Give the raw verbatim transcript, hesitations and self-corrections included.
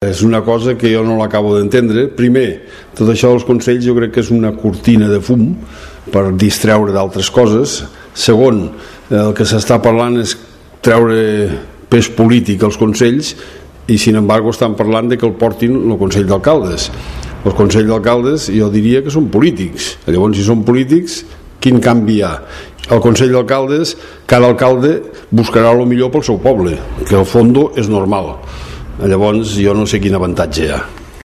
És una cosa que jo no l'acabo d'entendre. Primer, tot això dels consells jo crec que és una cortina de fum per distreure d'altres coses. Segon, el que s'està parlant és treure pes polític als consells i sin embargo estan parlant de que el portin el Consell d'Alcaldes. Els Consells d'Alcaldes jo diria que són polítics. Llavors, si són polítics, quin canvi hi ha? El Consell d'Alcaldes, cada alcalde buscarà el millor pel seu poble, que al fons és normal. Llavors jo no sé quin avantatge hi ha.